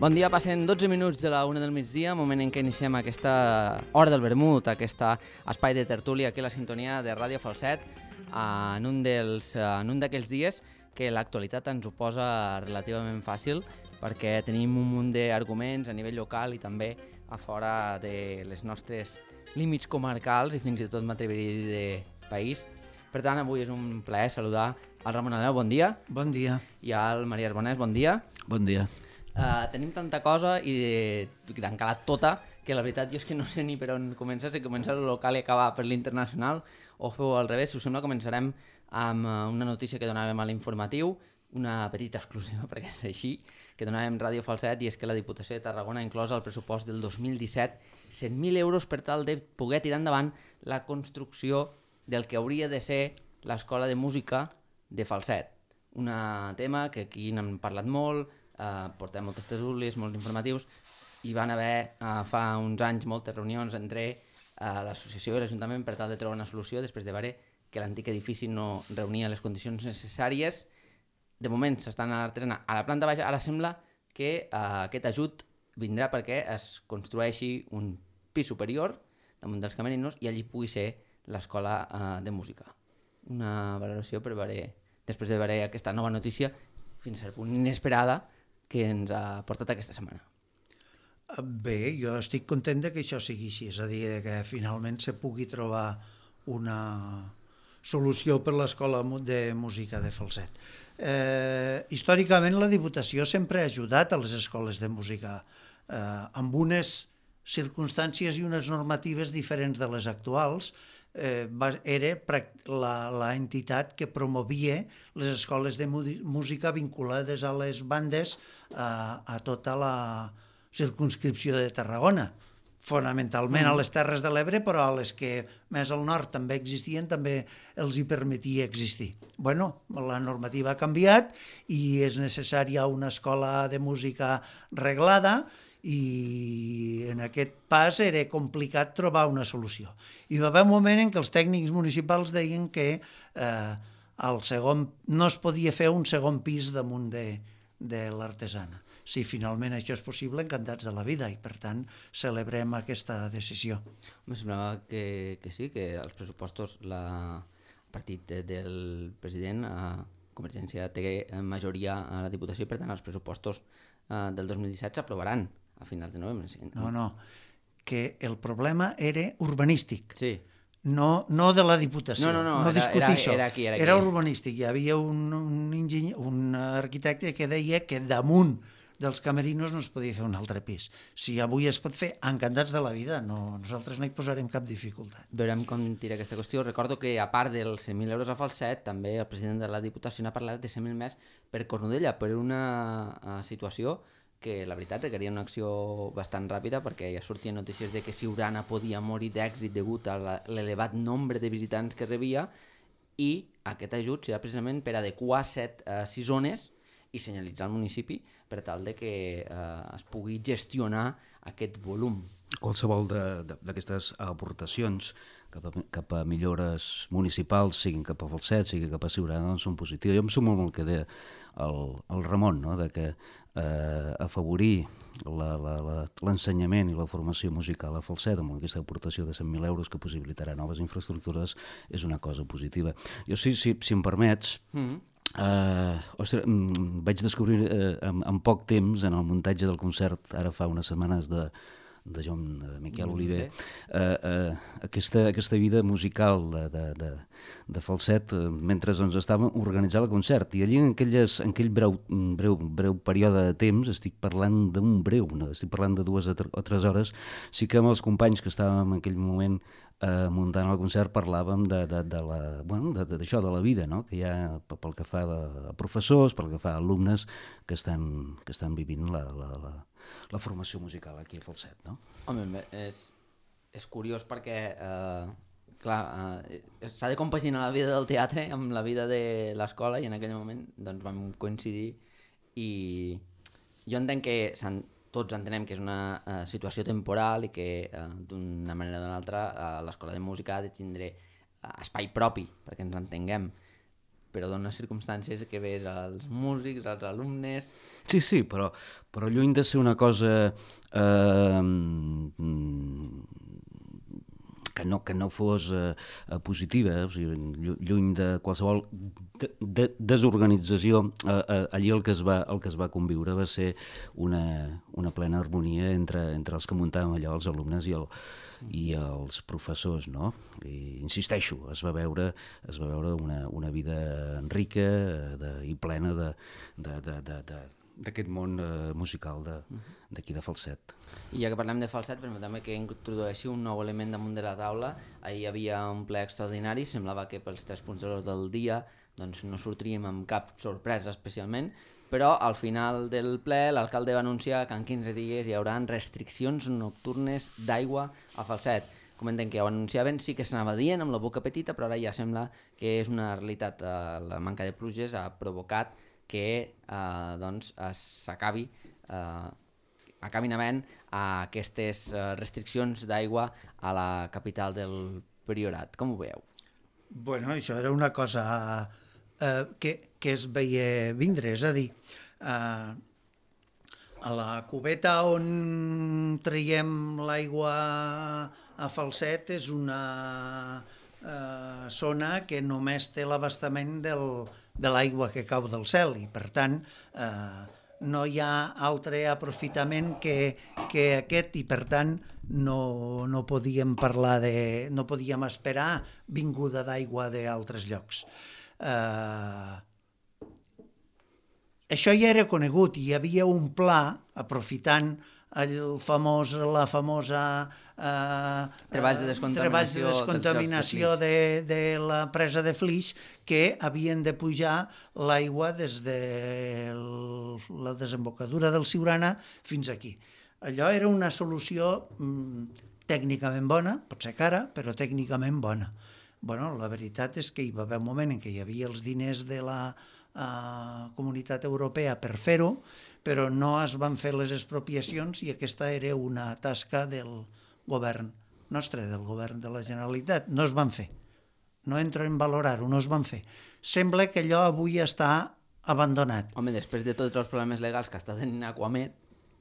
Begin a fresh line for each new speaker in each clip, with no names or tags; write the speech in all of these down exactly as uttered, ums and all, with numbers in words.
Bon dia, passen dotze minuts de la una del migdia, moment en què iniciem aquesta hora del vermut, aquest espai de tertúlia aquí a la sintonia de Ràdio Falset, en un dels, en un d'aquells dies que l'actualitat ens ho posa relativament fàcil, perquè tenim un munt d'arguments a nivell local i també a fora de les nostres límits comarcals i fins i tot m'atreviria a dir de país. Per tant, avui és un plaer saludar al Ramon Aneu, bon dia.
Bon dia.
I al Maria Arbonès, bon dia.
Bon dia.
Uh, tenim tanta cosa i t'han calat tota que la veritat jo és que no sé ni per on començar, si començar el local i acabar per l'internacional o feu al revés. Si us sembla, començarem amb una notícia que donàvem a l'informatiu, una petita exclusiva perquè és així, que donàvem Ràdio Falset, i és que la Diputació de Tarragona ha inclòs al pressupost del dos mil disset cent mil euros per tal de poder tirar endavant la construcció del que hauria de ser l'Escola de Música de Falset. Un tema que aquí n'hem parlat molt, Uh, portem moltes tertúlies, molts informatius, i van haver uh, fa uns anys moltes reunions entre uh, l'associació i l'Ajuntament per tal de trobar una solució després de veure que l'antic edifici no reunia les condicions necessàries. De moment s'estan a l'artesana a la planta baixa, ara sembla que uh, aquest ajut vindrà perquè es construeixi un pis superior damunt dels camerinos i allí pugui ser l'escola uh, de música. Una valoració per veure, després de veure aquesta nova notícia, fins al punt inesperada que ens ha portat aquesta setmana.
Bé, jo estic content de que això sigui així, és a dir, que finalment se pugui trobar una solució per l'Escola de Música de Falset. Eh, històricament la Diputació sempre ha ajudat a les escoles de música eh, amb unes circumstàncies i unes normatives diferents de les actuals. Eh, va, era l'entitat que promovia les escoles de música vinculades a les bandes a, a tota la circumscripció de Tarragona, fonamentalment mm. a les Terres de l'Ebre, però a les que més al nord també existien, també els hi permetia existir. Bueno, la normativa ha canviat i és necessària una escola de música reglada, i en aquest pas era complicat trobar una solució. I va haver un moment en què els tècnics municipals deien que eh, el segon, no es podia fer un segon pis damunt de, de l'artesana. Si finalment això és possible, encantats de la vida, i per tant celebrem aquesta decisió.
Em semblava que, que sí, que els pressupostos, la, el partit del president, eh, Convergència té majoria a la Diputació, i per tant els pressupostos eh, del dos mil disset s'aprovaran a finals de novembre.
No, no, que el problema era urbanístic,
sí.
no, no de la Diputació,
no, no, no,
no
era,
discutir
era,
això,
era, aquí, era, aquí.
Era urbanístic. Hi havia un, un, enginyer, un arquitecte que deia que damunt dels camerinos no es podia fer un altre pis. Si avui es pot fer, encantats de la vida, no, nosaltres no hi posarem cap dificultat.
Veurem com tira aquesta qüestió. Recordo que a part dels cent mil euros a Falset, també el president de la Diputació n'ha parlat de cent mil més per Cornudella, per una uh, situació que la veritat requeria una acció bastant ràpida, perquè ja sortien notícies de que Siurana podia morir d'èxit degut a l'elevat nombre de visitants que rebia, i aquest ajut serà precisament per adequar set, uh, sis zones i senyalitzar el municipi per tal de que uh, es pugui gestionar aquest volum.
Qualsevol d'aquestes aportacions cap a, cap a millores municipals, siguin cap a Falset, siguin cap a Siurana, doncs són positives. Jo em sumo molt el que deia el, el Ramon, no? De que eh, afavorir l'ensenyament i la formació musical a Falset amb aquesta aportació de cent mil euros que possibilitarà noves infraestructures és una cosa positiva. Jo, si, si, si em permets... Mm. Uh, ostres, vaig descobrir uh, en, en poc temps en el muntatge del concert ara fa unes setmanes de, de Joan de Miquel mm, Oliver uh, uh, aquesta, aquesta vida musical de, de, de, de Falset uh, mentre doncs, estàvem organitzant el concert, i allí en, aquelles, en aquell breu, breu, breu període de temps, estic parlant d'un breu, no? Estic parlant de dues o tres hores, sí que amb els companys que estàvem en aquell moment eh, muntant el concert parlàvem de, de, de la, bueno, de, de, d'això, de la vida, no? Que hi ha pel que fa a professors, pel que fa a alumnes que estan, que estan vivint la, la, la, la formació musical aquí a Falset, no?
Home, és, és curiós perquè eh, clar, eh, s'ha de compaginar la vida del teatre amb la vida de l'escola, i en aquell moment doncs, vam coincidir, i jo entenc que s'han tots entenem que és una uh, situació temporal i que uh, d'una manera o d'una altra uh, l'escola de música ha de tindre uh, espai propi perquè ens entenguem, però dona circumstàncies que ves als músics, als alumnes...
Sí, sí, però, però lluny de ser una cosa eh, que, no, que no fos eh, positiva, o sigui, lluny de qualsevol de, de, desorganització, eh, eh, allí el que, es va, el que es va conviure va ser una, una plena harmonia entre, entre els que muntàvem allò, els alumnes i el, i els professors, no? I insisteixo, es va veure, es va veure una, una vida rica de, i plena de, de, de, de, de, d'aquest món eh, musical d'aquí de, de Falset.
I ja que parlem de Falset, permetem que introdueixi un nou element damunt de la taula. Ahir hi havia un ple extraordinari, semblava que pels tres punts de l'ordre del dia doncs, no sortiríem amb cap sorpresa especialment, però al final del ple l'alcalde va anunciar que en quinze dies hi haurà restriccions nocturnes d'aigua a Falset. Comenten que ja ho anunciaven, sí que s'anava dient amb la boca petita, però ara ja sembla que és una realitat. La manca de pluges ha provocat que eh, doncs, s'acabi eh, acabin havent aquestes restriccions d'aigua a la capital del Priorat. Com ho veieu?
Bueno, això era una cosa eh, que, que es veia vindre, és a dir, eh, a la cubeta on traiem l'aigua a Falset és una eh, zona que només té l'abastament del, de l'aigua que cau del cel i, per tant, eh, no hi ha altre aprofitament que, que aquest i, per tant, no, no podíem parlar de... no podíem esperar vinguda d'aigua d'altres llocs. Eh, això ja era conegut, hi havia un pla, aprofitant el famós, la famosa eh,
treballs de descontaminació,
treballs de, descontaminació de, de la presa de Flix, que havien de pujar l'aigua des de la desembocadura del Siurana fins aquí. Allò era una solució mm, tècnicament bona, pot ser cara, però tècnicament bona. Bueno, la veritat és que hi va haver un moment en què hi havia els diners de la eh, Comunitat Europea per fer-ho, però no es van fer les expropiacions i aquesta era una tasca del govern nostre, del govern de la Generalitat. No es van fer. No entro en valorar-ho, no es van fer. Sembla que allò avui està abandonat.
Home, després de tots els problemes legals que està tenint Aquamed...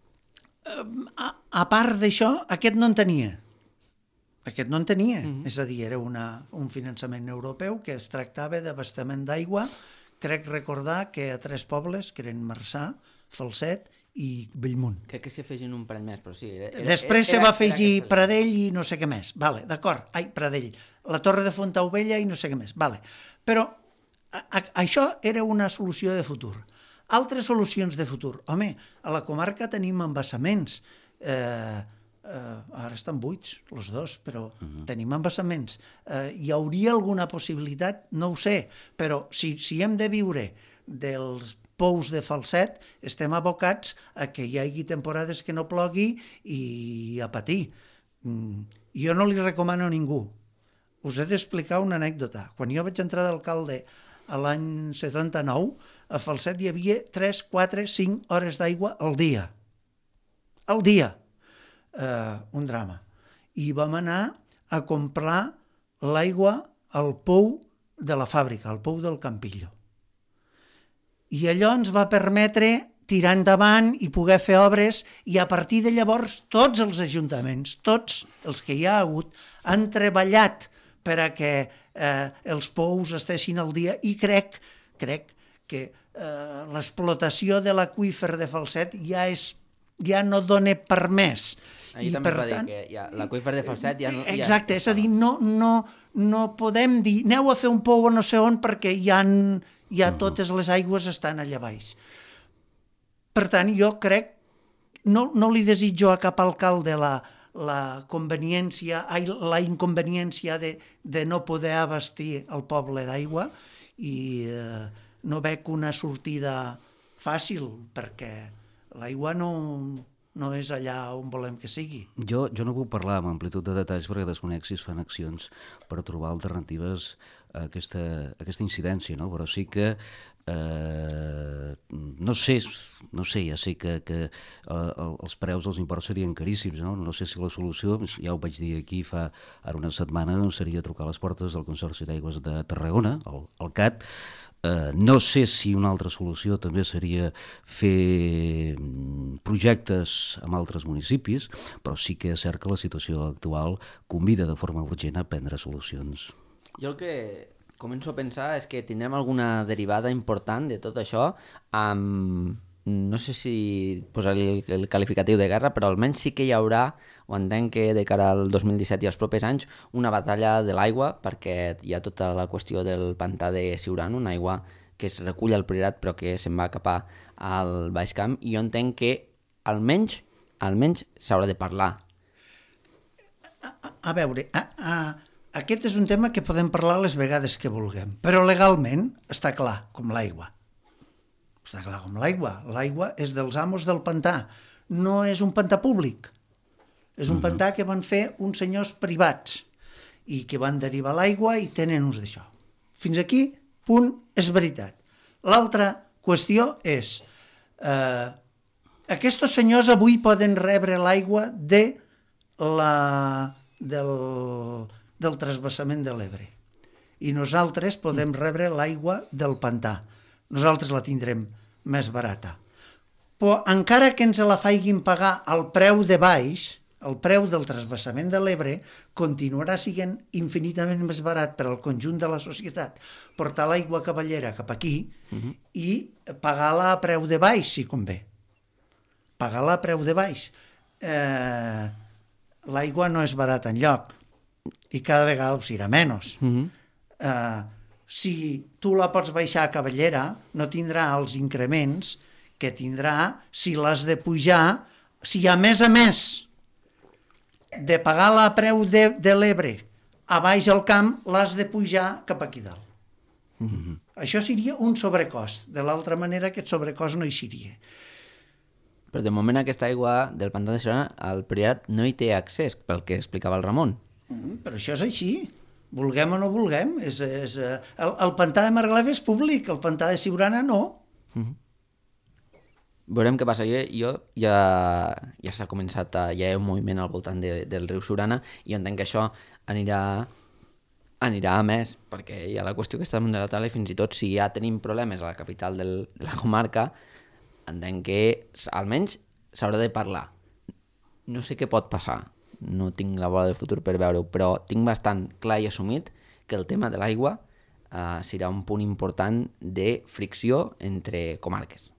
A, a part d'això, aquest no en tenia. Aquest no en tenia. Mm-hmm. És a dir, era una, un finançament europeu que es tractava d'abastament d'aigua. Crec recordar que a tres pobles, que eren Marçà, Falset i Bellmunt.
Crec que s'hi afegien un parell més, però sí. Era, era,
Després se va afegir Pradell i no sé què més. Vale, d'acord, ai, Pradell. La Torre de Fontaubella i no sé què més. Vale. Però a, a, això era una solució de futur. Altres solucions de futur. Home, a la comarca tenim embassaments. Eh, eh, ara estan buits, els dos, però uh-huh. tenim embassaments. Eh, hi hauria alguna possibilitat? No ho sé, però si, si hem de viure dels pous de Falset, estem abocats a que hi hagi temporades que no plogui i a patir. Mm, jo no li recomano a ningú. Us he d'explicar una anècdota. Quan jo vaig entrar d'alcalde a l'any setanta-nou, a Falset hi havia tres, quatre, cinc hores d'aigua al dia. Al dia. Eh, un drama. I vam anar a comprar l'aigua al pou de la fàbrica, al pou del Campillo. I allò ens va permetre tirar endavant i poder fer obres, i a partir de llavors tots els ajuntaments, tots els que hi ha hagut, han treballat per a que eh, els pous estessin al dia, i crec, crec que eh, l'explotació de l'aqüífer de Falset ja, és, ja no dona per més.
Ahir també va dir que ja, l'aqüífer de Falset ja no...
Exacte,
ja...
és a dir, no, no, no podem dir aneu a fer un pou a no sé on perquè ja, ja totes les aigües estan allà baix. Per tant, jo crec, no, no li desitjo a cap alcalde la, la conveniència, la inconveniència de, de no poder abastir el poble d'aigua, i eh, no veig una sortida fàcil, perquè l'aigua no, no és allà on volem que sigui.
Jo, jo no puc parlar amb amplitud de detalls perquè desconec si es fan accions per trobar alternatives aquesta, aquesta incidència, no? Però sí que eh, no sé, no sé, ja sé que, que eh, els preus dels imports serien caríssims, no? No sé si la solució, ja ho vaig dir aquí fa ara una setmana, doncs seria trucar a les portes del Consorci d'Aigües de Tarragona, el, el C A T. Uh, no sé si una altra solució també seria fer projectes amb altres municipis, però sí que és cert que la situació actual convida de forma urgent a prendre solucions.
Jo el que començo a pensar és que tindrem alguna derivada important de tot això amb, no sé si posar el, el qualificatiu de guerra, però almenys sí que hi haurà, o entenc que de cara al dos mil disset i als propers anys, una batalla de l'aigua, perquè hi ha tota la qüestió del pantà de Siurana, una aigua que es recull al Priorat però que se'n va cap al Baix Camp, i jo entenc que almenys almenys s'haurà de parlar.
A, a, a veure, a, a, aquest és un tema que podem parlar les vegades que vulguem, però legalment està clar, com l'aigua. Està clar com l'aigua. L'aigua és dels amos del pantà. No és un pantà públic. És un pantà que van fer uns senyors privats i que van derivar l'aigua i tenen ús d'això. Fins aquí, punt, és veritat. L'altra qüestió és eh, aquests senyors avui poden rebre l'aigua de la, del, del transvasament de l'Ebre i nosaltres podem rebre l'aigua del pantà. Nosaltres la tindrem més barata. Però encara que ens la faiguin pagar al preu de baix, el preu del transvasament de l'Ebre continuarà sent infinitament més barat per al conjunt de la societat portar l'aigua cavallera cap aquí uh-huh. i pagar-la a preu de baix, si convé. Pagar-la a preu de baix. Eh, l'aigua no és barata enlloc i cada vegada ho serà menys. Uh-huh. Eh, si tu la pots baixar a cavallera, no tindrà els increments que tindrà si l'has de pujar, si a més a més de pagar-la a preu de, de l'Ebre a baix al camp, l'has de pujar cap aquí dalt. Mm-hmm. Això seria un sobrecost. De l'altra manera, aquest sobrecost no hi seria.
Però de moment aquesta aigua del pantà de Siurana al Priorat no hi té accés, pel que explicava el Ramon.
Mm, però això és així. Vulguem o no vulguem. És, és, el, el pantà de Margalef és públic, el pantà de Siurana no.
Mm-hmm. Veurem què passa. Jo, jo ja, ja s'ha començat, a, ja hi ha un moviment al voltant de, del riu Siurana i entenc que això anirà, anirà a més, perquè hi ha la qüestió que està damunt de la taula i fins i tot si ja tenim problemes a la capital del, de la comarca, entenc que almenys s'haurà de parlar. No sé què pot passar, no tinc la bola del futur per veure-ho, però tinc bastant clar i assumit que el tema de l'aigua eh, serà un punt important de fricció entre comarques.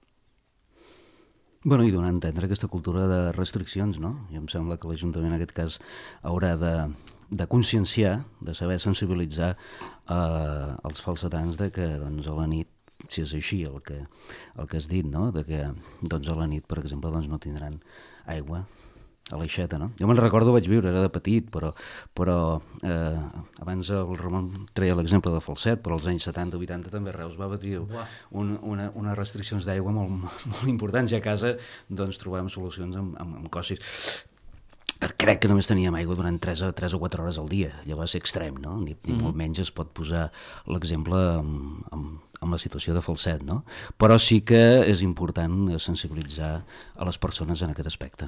Bueno, i donar a entendre aquesta cultura de restriccions, no? I em sembla que l'Ajuntament en aquest cas haurà de, de conscienciar, de saber sensibilitzar eh, els falsetans de que doncs, a la nit, si és així el que, el que has dit, no? De que doncs, a la nit, per exemple, doncs, no tindran aigua a l'aixeta, no? Jo me'n recordo, vaig viure, era de petit, però, però eh, abans el Ramon treia l'exemple de Falset, però als anys setanta vuitanta també Reus va patir un, una, unes restriccions d'aigua molt, molt importants i a casa doncs, trobàvem solucions amb, amb, amb cossis. Crec que només teníem aigua durant tres o quatre hores al dia, allò va ser extrem, no? Ni, ni mm-hmm. molt menys es pot posar l'exemple amb, amb, amb la situació de Falset, no? Però sí que és important sensibilitzar a les persones en aquest aspecte.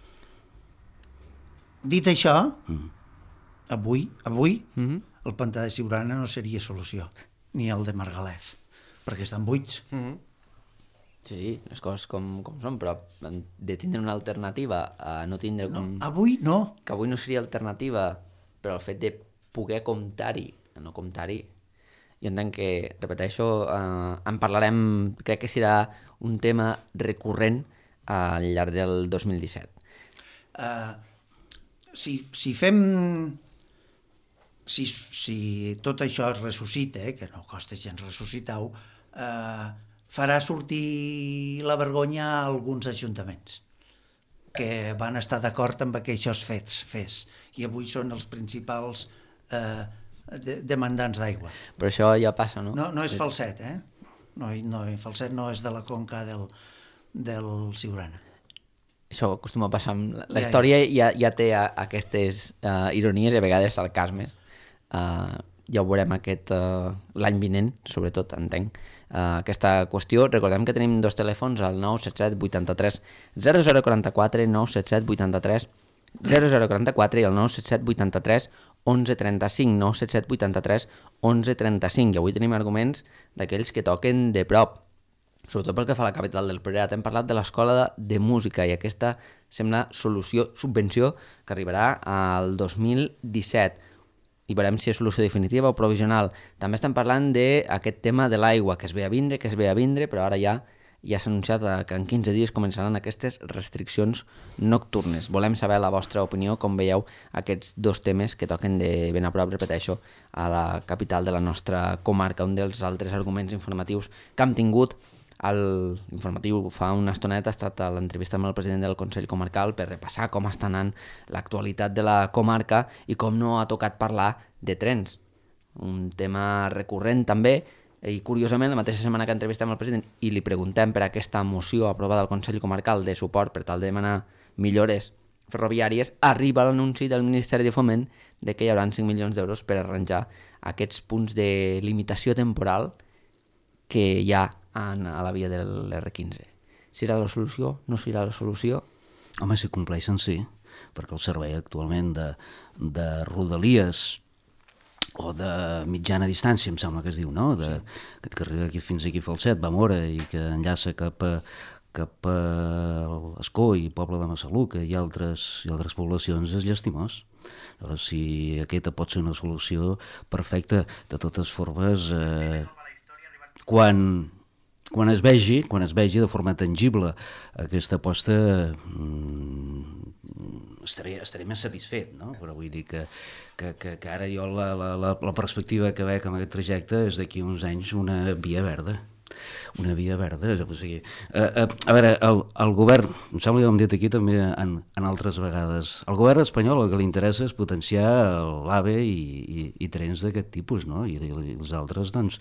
Dit això, mm. avui, avui mm-hmm. el pantà de Siurana no seria solució, ni el de Margalef, perquè estan buits.
Mm-hmm. Sí, sí, les coses com, com són, però de tindre una alternativa a no tindre...
No,
com...
avui no.
Que avui no seria alternativa, però el fet de poder comptar-hi, no comptar-hi, jo entenc que, repeteixo, eh, en parlarem, crec que serà un tema recurrent al llarg del dos mil disset.
Uh, si, si fem... Si, si tot això es ressuscita, eh, que no costa gens ressuscitar-ho, eh, farà sortir la vergonya a alguns ajuntaments que van estar d'acord amb que això es fes, fes i avui són els principals eh, de, demandants d'aigua.
Però això ja passa, no?
No, no és Falset, eh? No, no, Falset no és de la conca del, del Siurana.
Això acostuma a passar amb la, la història, ja, ja té a, aquestes uh, ironies i a vegades sarcasmes uh, ja ho veurem aquest uh, l'any vinent, sobretot, entenc, uh, aquesta qüestió. Recordem que tenim dos telèfons, el nou set set vuitanta-tres zero zero quaranta-quatre, nou set set vuitanta-tres zero zero quaranta-quatre i el nou set set vuitanta-tres onze trenta-cinc, nou set set vuitanta-tres onze trenta-cinc. I avui tenim arguments d'aquells que toquen de prop, sobretot pel que fa a la capital del Priorat. Hem parlat de l'escola de, de música i aquesta sembla solució, subvenció, que arribarà al dos mil disset. I veurem si és solució definitiva o provisional. També estem parlant d'aquest tema de l'aigua, que es ve a vindre, que es ve a vindre, però ara ja ja s'ha anunciat que en quinze dies començaran aquestes restriccions nocturnes. Volem saber la vostra opinió, com veieu aquests dos temes que toquen de ben a prop, repeteixo, a la capital de la nostra comarca. Un dels altres arguments informatius que hem tingut, l'informatiu fa una estoneta, ha estat l'entrevista amb el president del Consell Comarcal per repassar com està anant l'actualitat de la comarca i com no ha tocat parlar de trens. Un tema recurrent també, i curiosament la mateixa setmana que entrevistem el president i li preguntem per aquesta moció aprovada al Consell Comarcal de suport per tal de demanar millores ferroviàries, arriba l'anunci del Ministeri de Foment de que hi haurà cinc milions d'euros per arranjar aquests punts de limitació temporal que hi ha en, a la via de l'R quinze. Serà la solució? No serà la solució?
Home, si compleixen, sí, perquè el servei actualment de, de Rodalies o de mitjana distància, em sembla que es diu, no? De, sí. Que, que arriba aquí, fins aquí a Falset, va Mora, i que enllaça cap a, cap a Escó i Poble de Massaluca i altres, i altres poblacions, és llastimós. Però si aquesta pot ser una solució perfecta, de totes formes, eh, quan... Quan es vegi, quan es vegi de forma tangible aquesta aposta, mmm, estaré, estaré més satisfet, no? Però vull dir que, que, que, que ara jo la, la, la perspectiva que veig amb aquest trajecte és d'aquí uns anys una via verda. Una via verda. O sigui, a, a, a veure, el, el govern, em sembla que ho hem dit aquí també en, en altres vegades, el govern espanyol el que li interessa és potenciar l'AVE i, i, i trens d'aquest tipus, no? I, i els altres, doncs,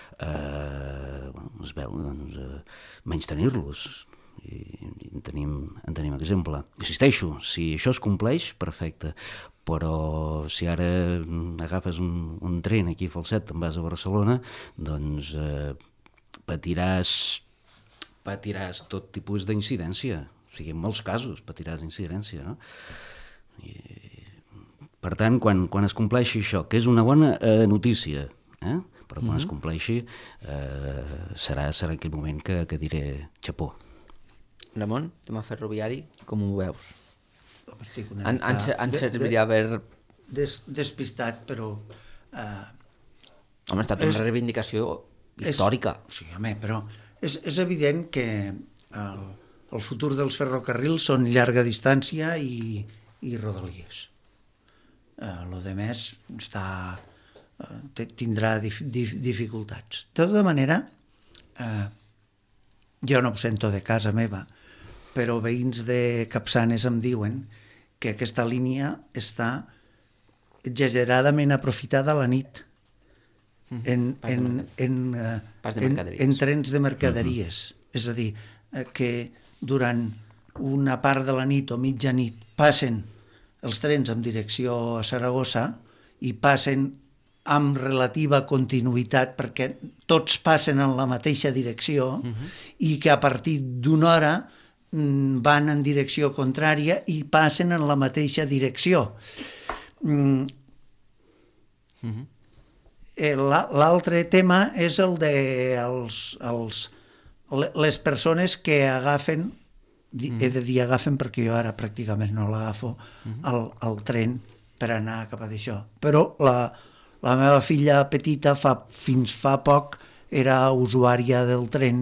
Uh, es veu, doncs, uh, menys tenir-los i, i en, tenim, en tenim exemple. Insisteixo, si això es compleix, perfecte, però si ara agafes un, un tren aquí a Falset, te'n vas a Barcelona, doncs uh, patiràs patiràs tot tipus d'incidència, o sigui, en molts casos patiràs incidència, no? I, per tant, quan, quan es compleixi això, que és una bona uh, notícia, eh? Però quan mm-hmm. es compleixi eh, serà, serà aquell moment que, que diré xapó.
Ramon, tema ferroviari, com ho veus?
Estic una
en, en, en servirà per...
Des, despistat, però... Eh,
home, ha estat és, una reivindicació històrica.
És, sí, home, però és, és evident que el, el futur dels ferrocarrils són llarga distància i, i rodalies. Eh, lo de més està... tindrà dif, dif, dificultats. De tota manera, eh, jo no ho sento de casa meva, però veïns de Capçanes em diuen que aquesta línia està exageradament aprofitada a la nit en, en, en, eh, en, en trens de mercaderies. Uh-huh. És a dir, eh, que durant una part de la nit o mitja nit passen els trens en direcció a Saragossa i passen amb relativa continuïtat perquè tots passen en la mateixa direcció uh-huh. i que a partir d'una hora mm, van en direcció contrària i passen en la mateixa direcció. Mm. Uh-huh. Eh, l'altre tema és el de els, els, les persones que agafen, uh-huh. he de dir agafen perquè jo ara pràcticament no l'agafo, uh-huh. el, el tren per anar cap a d'això. Però la La meva filla petita fa, fins fa poc era usuària del tren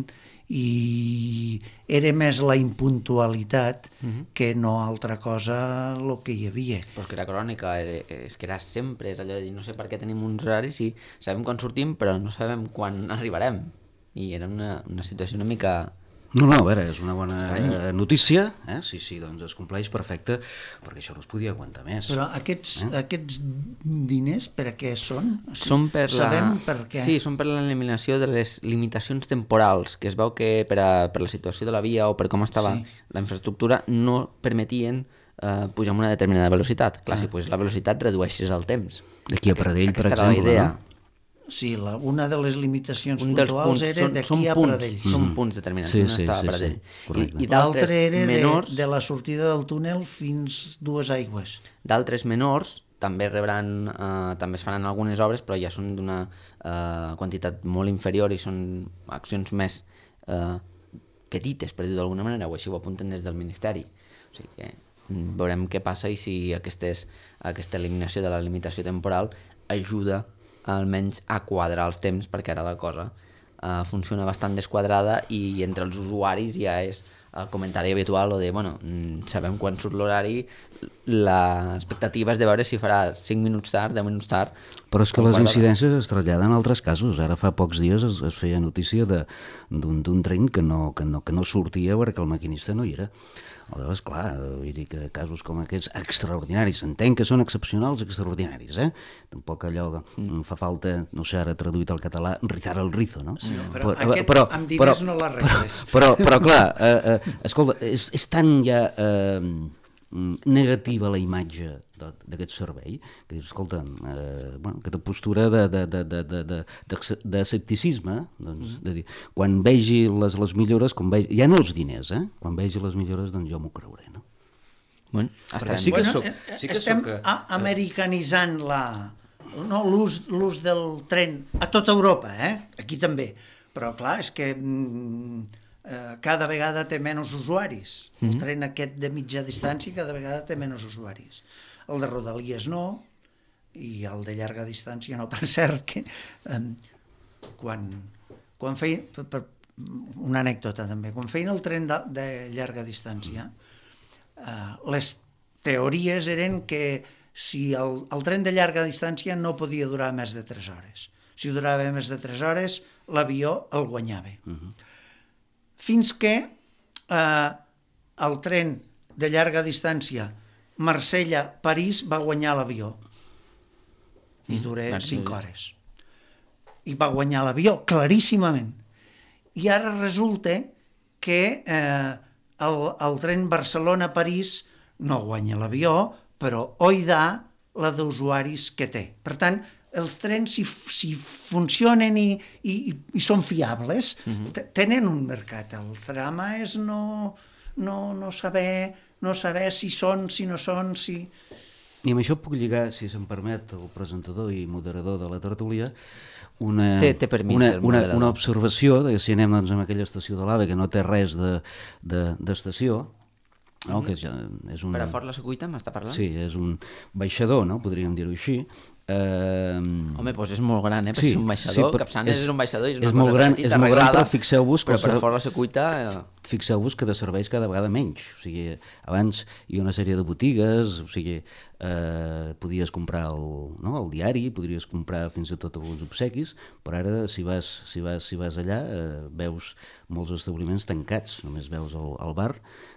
i era més la impuntualitat uh-huh. que no altra cosa el que hi havia.
Però és que era crònica, és que era sempre, és allò de dir, no sé per què tenim uns horaris i sabem quan sortim però no sabem quan arribarem. I era una, una situació una mica...
No, no, a veure, és una bona Estranya. notícia, eh? sí, sí, doncs es compleix perfecte, perquè això no es podia aguantar més.
Però aquests, eh? aquests diners per a què són?
Són per
Sabem
la...
per què?
Sí, són per l'eliminació de les limitacions temporals, que es veu que per, a, per la situació de la via o per com estava sí. la infraestructura no permetien eh, pujar amb una determinada velocitat. Clar, ah. si puges la velocitat redueixes el temps.
D'aquí a Pradell, per
Aquesta
exemple,
era la idea.
no?
Sí, la, una de les limitacions
Un dels
puntuals
punts,
era
són, són
d'aquí a
punts,
Pradell.
Són mm. punts determinats,
Sí,
sí,
sí,
estava
sí,
a Pradell.
sí, correcte.
I, i
L'altre
d'altres
era de,
menors,
de la sortida del túnel fins dues aigües.
d'altres menors també rebran, eh, també es faran algunes obres, però ja són d'una eh, quantitat molt inferior i són accions més eh, petites, per dir-ho d'alguna manera, o així ho apunten des del Ministeri. O sigui que mm, veurem què passa i si aquestes, aquesta eliminació de la limitació temporal ajuda almenys a quadrar els temps, perquè ara la cosa uh, funciona bastant desquadrada i entre els usuaris ja és el comentari habitual o de, bueno, sabem quan surt l'horari, l'expectativa és de veure si farà cinc minuts tard, deu minuts tard.
Però és que les incidències es traslladen a altres casos. Ara fa pocs dies es, es feia notícia d'un tren que no, que, no, que no sortia perquè el maquinista no hi era. Aleshores, clar, vull dir que casos com aquests extraordinaris, entenc que són excepcionals extraordinaris, eh? Tampoc allò que mm. fa falta, no sé, ara traduït al català, rizar el rizo, no?
Sí, però, però aquest
però,
amb diners
però,
no l'arregles.
Però, però, però, clar, eh, eh, escolta, és, és tan ja eh, negativa la imatge d'aquest servei, que dius, escolta, eh, bueno, aquesta postura d'escepticisme, doncs, de dir, quan vegi les, les millores, quan vegi, ja no els diners, eh? Quan vegi les millores, doncs jo m'ho creuré, no?
Bueno, estarem...
sí que
bueno,
soc, sí que
estem
soc,
a, americanitzant la, no, l'ús l'ús del tren a tota Europa, eh? Aquí també, però clar, és que mm, eh, cada vegada té menys usuaris. El mm-hmm. tren aquest de mitja distància cada vegada té menys usuaris. El de Rodalies no, i el de llarga distància no. Per cert, que eh, quan, quan feien, per, per una anècdota també, quan feien el tren de, de llarga distància, eh, les teories eren que si el, el tren de llarga distància no podia durar més de tres hores. Si durava més de tres hores, l'avió el guanyava. Uh-huh. Fins que eh, el tren de llarga distància Marsella-París va guanyar l'avió i dura cinc hores i va guanyar l'avió claríssimament, i ara resulta que eh, el, el tren Barcelona-París no guanya l'avió, però oidà la d'usuaris que té. Per tant, els trens, si, si funcionen i, i, i són fiables, uh-huh. tenen un mercat. El drama és no, no, no saber... no saber si són, si no són, si...
I amb això puc lligar, si se'm permet, el presentador i moderador de la tertúlia, una,
té, té permís,
una, una, una observació, de que si anem doncs, a aquella estació de l'AVE, que no té res d'estació, de, de, no, mm-hmm. que és, és un...
Per a Fort la Secuita m'està parlant?
Sí, és un baixador, no? Podríem dir-ho així. Uh...
Home, doncs és molt gran, eh? Per
sí,
ser un baixador,
sí,
Capçanes és, és un baixador i és una
és
cosa
molt gran,
petita,
és molt gran,
arreglada,
però fixeu-vos que...
Però per a Fort la Secuita... Eh...
Fixeu-vos que de serveis cada vegada menys. O sigui, abans hi ha una sèrie de botigues, o sigui, eh, podies comprar el, no, el diari, podries comprar fins i tot alguns obsequis, però ara si vas, si vas, si vas allà eh, veus molts establiments tancats, només veus el, el bar,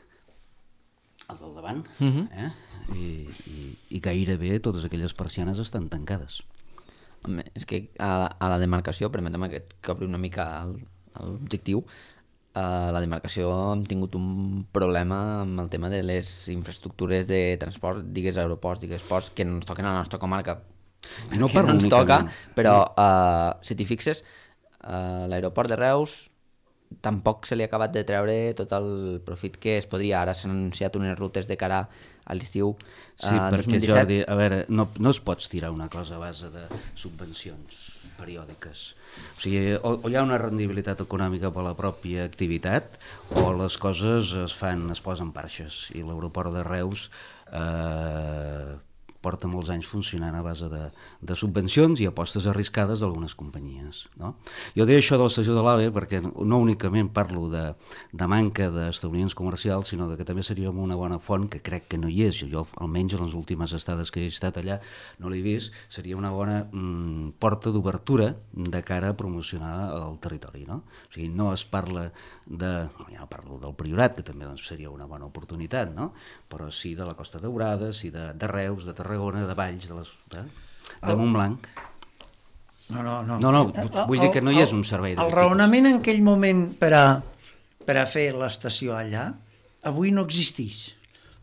el del davant, uh-huh. eh? I, i, i gairebé totes aquelles persianes estan tancades.
Home, és que a la, a la demarcació, permetem que, que obri una mica l'objectiu, a la demarcació hem tingut un problema amb el tema de les infraestructures de transport, digues aeroports, digues ports, que no ens toquen a la nostra comarca,
no,
no ens toca, però uh, si t'hi fixes, uh, l'aeroport de Reus tampoc se li ha acabat de treure tot el profit que es podria. Ara s'han anunciat unes rutes de cara a l'estiu uh,
sí, perquè, dos mil disset. Jordi, a veure, no, no es pots tirar una cosa a base de subvencions periòdiques. O sigui, o, o hi ha una rendibilitat econòmica per la pròpia activitat, o les coses es fan, es posen parxes, i l'aeroport de Reus eh, porta molts anys funcionant a base de, de subvencions i apostes arriscades d'algunes companyies. No? Jo deia això de l'estació de l'AVE perquè no únicament parlo de, de manca d'establiments comercials, sinó que també seria una bona font, que crec que no hi és, jo almenys en les últimes estades que he estat allà no l'he vist, seria una bona mm, porta d'obertura de cara a promocionar el territori. No? O sigui, no es parla de... ja no parlo del Priorat, que també doncs, seria una bona oportunitat, no? Però sí de la Costa Daurada, sí de, de Reus, de Tarragona, de Valls, de, les, de, de Montblanc.
No, no, no.
No, no, vull el, dir que no hi és un servei
El raonament en aquell moment per a, per a fer l'estació allà, avui no existeix.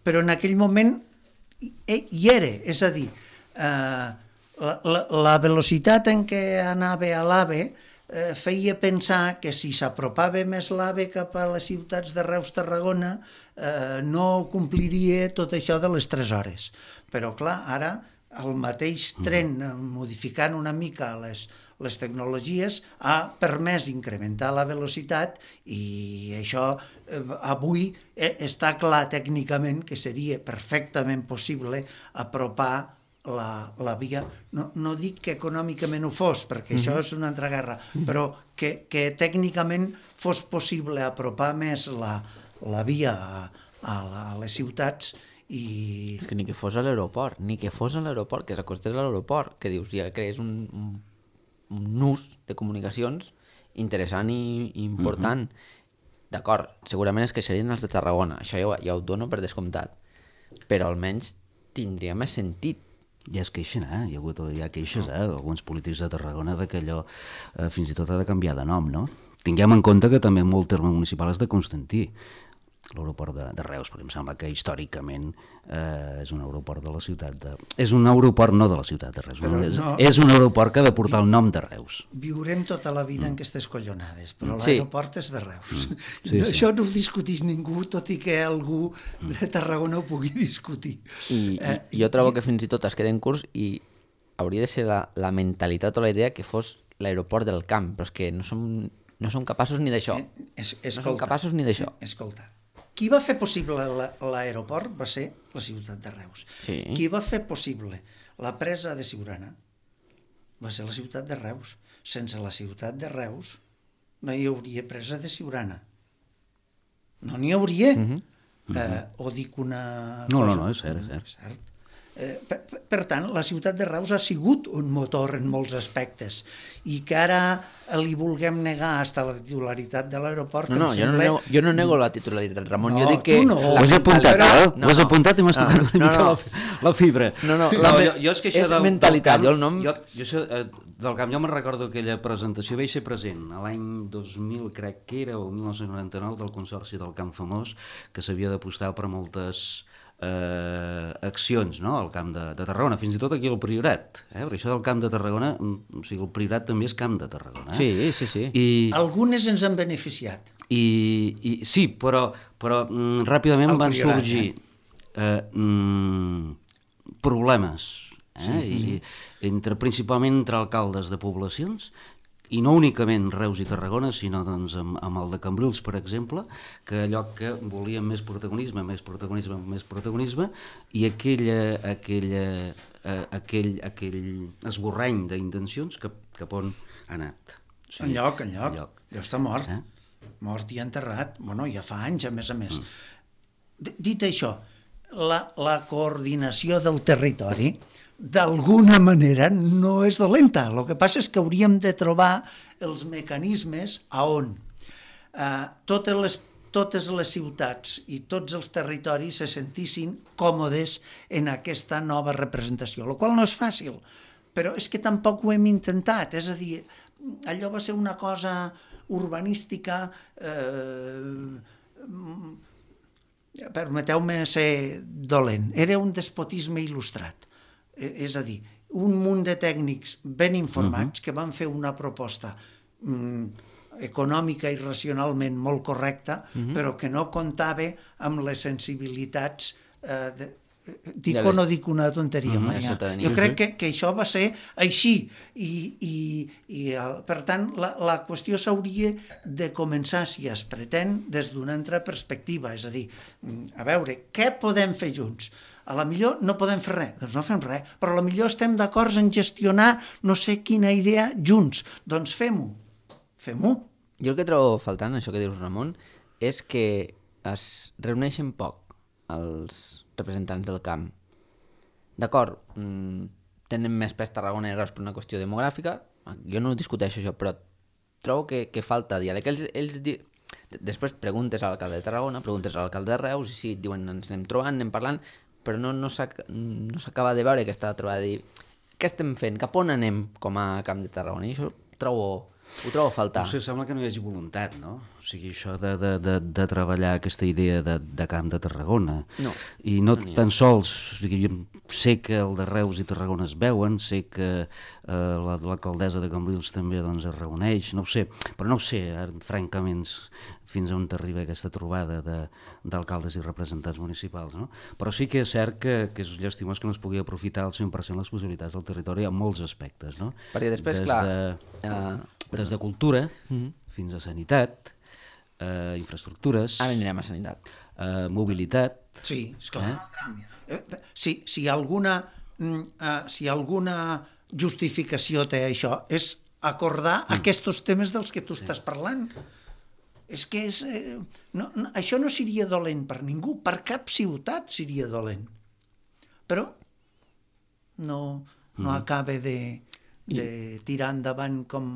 però en aquell moment hi era, és a dir, eh, la, la, la velocitat en què anava a l'AVE eh, feia pensar que si s'apropava més l'AVE cap a les ciutats de Reus, Tarragona, eh, no compliria tot això de les tres hores. Però clar, ara el mateix tren, modificant una mica les, les tecnologies, ha permès incrementar la velocitat i això eh, avui eh, està clar tècnicament que seria perfectament possible apropar la, la via. No, no dic que econòmicament ho fos, perquè mm-hmm. això és una altra guerra, però que, que tècnicament fos possible apropar més la, la via a, a, la, a les ciutats. I...
És que ni que fos a l'aeroport, ni que fos a l'aeroport, que s'acostés a l'aeroport, que dius, ja crees un, un, un nus de comunicacions interessant i, i important. Mm-hmm. D'acord, segurament es queixarien els de Tarragona, això ja, ja ho dono per descomptat, però almenys tindria més sentit.
Ja es queixen, eh? Hi ha hagut hi ha queixes, eh? Alguns polítics de Tarragona de que allò eh, fins i tot ha de canviar de nom, no? Tinguem en compte que també molt terme municipal és de Constantí. L'aeroport de, de Reus, perquè em sembla que històricament eh, és un aeroport de la ciutat de... És un aeroport no de la ciutat de Reus, però és, no, és un aeroport que ha de portar el nom de Reus.
Viurem tota la vida mm. en aquestes collonades, però
sí.
l'aeroport és de Reus. Mm. Sí,
sí.
Això no ho discutís ningú, tot i que algú de Tarragona ho pugui discutir.
I,
eh,
i jo trobo i... que fins i tot es queda en curs i hauria de ser la, la mentalitat o la idea que fos l'aeroport del camp, però és que no som, no som capaços ni d'això.
Eh, es,
no som capaços ni d'això.
Eh, escolta, qui va fer possible l'aeroport va ser la ciutat de Reus.
Sí.
Qui va fer possible la presa de Siurana va ser la ciutat de Reus. Sense la ciutat de Reus no hi hauria presa de Siurana. No n'hi hauria.
Mm-hmm.
Eh, o dic una
no,
cosa...
No, no, és cert, és cert.
cert. Eh, per, per tant, la ciutat de Reus ha sigut un motor en molts aspectes i que ara li vulguem negar hasta la titularitat de l'aeroport...
No, no, jo, sembla... no nego, jo no nego la titularitat, Ramon.
No,
jo dic que...
no.
Ho has apuntat, eh? No, ho has apuntat i m'has tocat
no,
una mica
no, no.
La, la fibra.
No, no, la
no
me...
jo, jo és que això
és
del,
mentalitat,
del camp,
jo el nom...
Jo, jo sé, eh, del camp, jo me'n recordo aquella presentació, vaig ser present a l'any dos mil, crec que era, o mil nou-cents noranta-nou, del Consorci del Camp Famós, que s'havia d'apostar per moltes... Eh, accions, no?, al camp de, de Tarragona, fins i tot aquí al Priorat, eh? Perquè això del camp de Tarragona, o sigui, el Priorat també és camp de Tarragona, eh?
Sí, sí, sí.
I,
algunes ens han beneficiat.
I, i sí, però, però mm, ràpidament el van Priorat, sorgir eh? Eh, mm, problemes, eh? Sí. I, entre, principalment entre alcaldes de poblacions, i no únicament Reus i Tarragona, sinó doncs, amb, amb el de Cambrils, per exemple, que allò que volien més protagonisme, més protagonisme, més protagonisme, i aquella, aquella, eh, aquell, aquell esborrany d'intencions cap, cap on ha anat.
Sí, en lloc, en lloc. lloc. Allò està mort. Eh? Mort i enterrat. Bueno, ja fa anys, a més a més. Mm. Dit això, la, la coordinació del territori d'alguna manera no és dolenta. El que passa és que hauríem de trobar els mecanismes a on eh, totes, les, totes les ciutats i tots els territoris se sentissin còmodes en aquesta nova representació, el qual no és fàcil, però és que tampoc ho hem intentat. És a dir, allò va ser una cosa urbanística, eh, permeteu-me ser dolent, era un despotisme il·lustrat. És a dir, un munt de tècnics ben informats uh-huh. que van fer una proposta mm, econòmica i racionalment molt correcta, uh-huh. però que no comptava amb les sensibilitats... Eh, de, dic ja o no dic una tonteria, uh-huh. Maria? Jo crec que, que això va ser així. I, i, i per tant, la, la qüestió s'hauria de començar, si es pretén, des d'una altra perspectiva. És a dir, a veure, què podem fer junts? A la millor no podem fer res, doncs no fem res, però a la millor estem d'acord en gestionar no sé quina idea junts, doncs fem-ho, fem-ho.
Jo el que trobo faltant, això que dius, Ramon, és que es reuneixen poc els representants del camp. D'acord, tenen més pes tarragoneros per una qüestió demogràfica, jo no discuteixo això, però trobo que, que falta diàleg. Ells, ells di... Després preguntes a l'alcalde de Tarragona, preguntes a l'alcalde de Reus, i sí, diuen, ens anem trobant, anem parlant, però no, no s'acaba de veure aquesta trobada de dir què estem fent, cap on anem com a Camp de Tarragona, i això trobo, Ho trobo a faltar.
No sé, sembla que no hi hagi voluntat, no? O sigui, això de, de, de, de treballar aquesta idea de, de Camp de Tarragona.
No.
I no,
No n'hi ha.
tan sols, o sigui, jo sé que el de Reus i Tarragona es veuen, sé que eh, la- l'alcaldessa de Cambrils també doncs, es reuneix, no ho sé, però no ho sé, ara, francament, fins a on t'arriba aquesta trobada de- d'alcaldes i representants municipals, no? Però sí que és cert que, que és llastimós que no es pugui aprofitar al cent per cent les possibilitats del territori en molts aspectes, no?
Perquè després,
Des
clar,
de,
eh,
des de cultura fins a sanitat, eh, infraestructures,
ara anirem a sanitat.
eh, mobilitat.
Sí, esclar. Eh? Si, si, alguna, mm, eh, si alguna justificació té això, és acordar mm. aquests temes dels que tu sí. estàs parlant. És que és, eh, no, no, això no seria dolent per ningú, per cap ciutat seria dolent. Però no, no mm. acaba de, de tirar endavant com,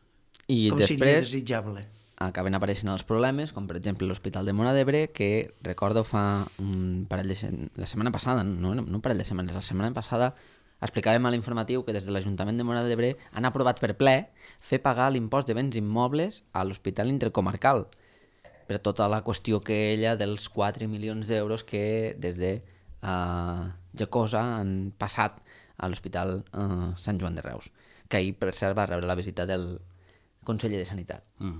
I
com seria
després
desitjable.
acaben apareixent els problemes, com per exemple l'Hospital de Móra d'Ebre, que recordo fa un parell de se- la setmana passada, no, no un parell de setmanes, la setmana passada explicàvem a l'informatiu que des de l'Ajuntament de Móra d'Ebre han aprovat per ple fer pagar l'impost de béns immobles a l'Hospital Intercomarcal per tota la qüestió que ella dels quatre milions d'euros que des de uh, Jacosa han passat a l'Hospital uh, Sant Joan de Reus, que ahir per cert va rebre la visita del conseller de Sanitat.
Mm.